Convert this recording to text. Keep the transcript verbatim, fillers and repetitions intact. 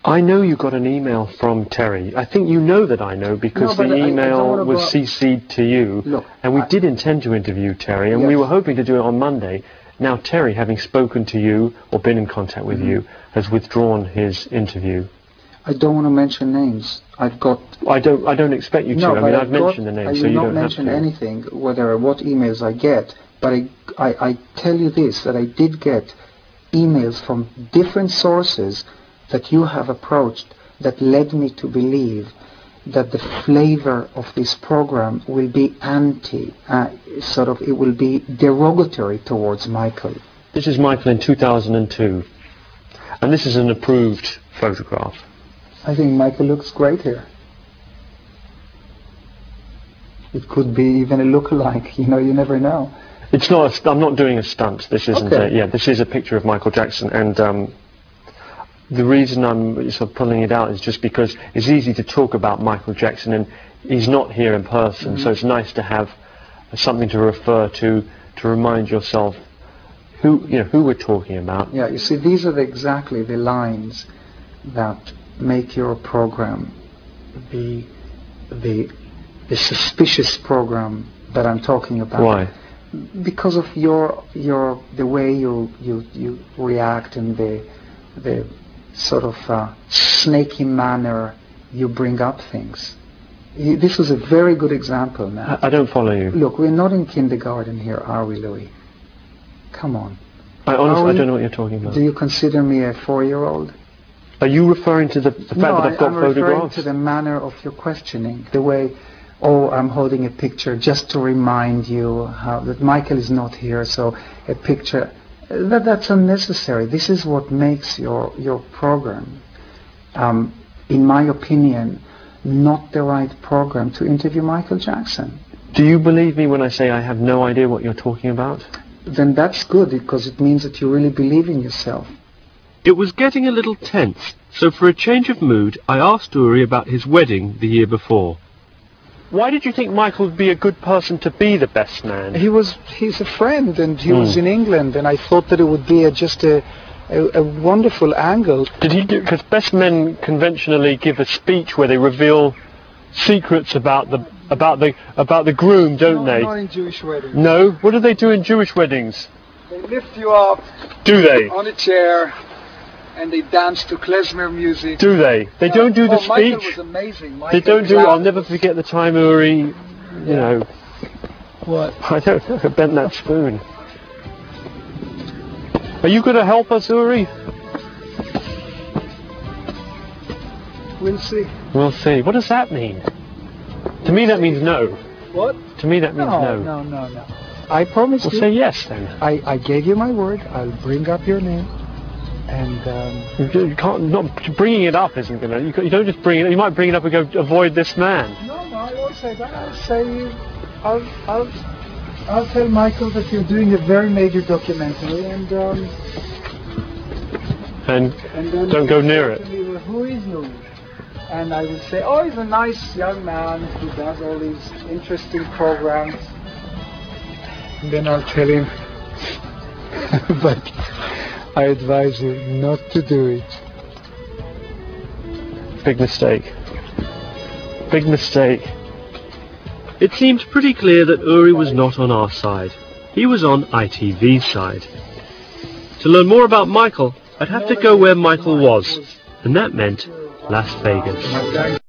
I know you got an email from Terry. I think you know that I know because no, the I, email I was C C'd to you. Look, and we I, did intend to interview Terry, and yes. we were hoping to do it on Monday. Now Terry, having spoken to you or been in contact with mm-hmm. you, has withdrawn his interview. I don't want to mention names. I've got... I don't I don't expect you to. No, I mean, I've, I've got, mentioned the name, I so you don't have to. I will not mention anything, whether what emails I get, but I, I, I tell you this, that I did get emails from different sources that you have approached that led me to believe that the flavor of this program will be anti, uh, sort of, it will be derogatory towards Michael. This is Michael in two thousand two, and this is an approved photograph. I think Michael looks great here. It could be even a look-alike, you know, you never know. It's not, a, I'm not doing a stunt, this isn't okay. a, yeah, this is a picture of Michael Jackson, and um, the reason I'm sort of pulling it out is just because it's easy to talk about Michael Jackson and he's not here in person, mm-hmm. so it's nice to have something to refer to, to remind yourself who, you know, who we're talking about. Yeah, you see, these are the, exactly the lines that make your program the, the, the suspicious program that I'm talking about. Why? Because of your, your, the way you, you, you react and the, the sort of uh, snaky manner you bring up things. You, this was a very good example now. I, I don't follow you. Look, we're not in kindergarten here, are we, Louis? Come on. I honestly, I don't know what you're talking about. Do you consider me a four-year-old? Are you referring to the, the fact no, that I've got I'm photographs? No, I'm referring to the manner of your questioning. The way, oh, I'm holding a picture just to remind you how that Michael is not here, so a picture... That, that's unnecessary. This is what makes your, your program, um, in my opinion, not the right program to interview Michael Jackson. Do you believe me when I say I have no idea what you're talking about? Then that's good, because it means that you really believe in yourself. It was getting a little tense, so for a change of mood, I asked Uri about his wedding the year before. Why did you think Michael would be a good person to be the best man? He was, he's a friend, and he mm. was in England, and I thought that it would be a, just a, a, a wonderful angle. Did he do, because best men conventionally give a speech where they reveal secrets about the, about the, about the groom, don't no, they? Not in Jewish weddings. No? What do they do in Jewish weddings? They lift you up. Do they? On a chair. And they dance to klezmer music. Do they? They no. don't do oh, the speech? Michael was amazing. Michael they don't do it. I'll never forget the time, Uri, you yeah. know. What? I don't know. I bent that spoon. Are you going to help us, Uri? We'll see. We'll see. What does that mean? To me that means no. What? To me that means no. no. No, no, no. I promise we'll you. We'll say yes then. I, I gave you my word. I'll bring up your name. And um, you, you can't. Not bringing it up isn't gonna. You, you don't just bring it. You might bring it up and go avoid this man. No, no, I won't say that. I'll say you. I'll, I'll, I'll tell Michael that you're doing a very major documentary, and um, and, and then don't go near it. Me, well, who is Louis? And I will say, oh, he's a nice young man who does all these interesting programs. And then I'll tell him, but. I advise you not to do it. Big mistake. Big mistake. It seemed pretty clear that Uri was not on our side. He was on I T V's side. To learn more about Michael, I'd have to go where Michael was, and that meant Las Vegas.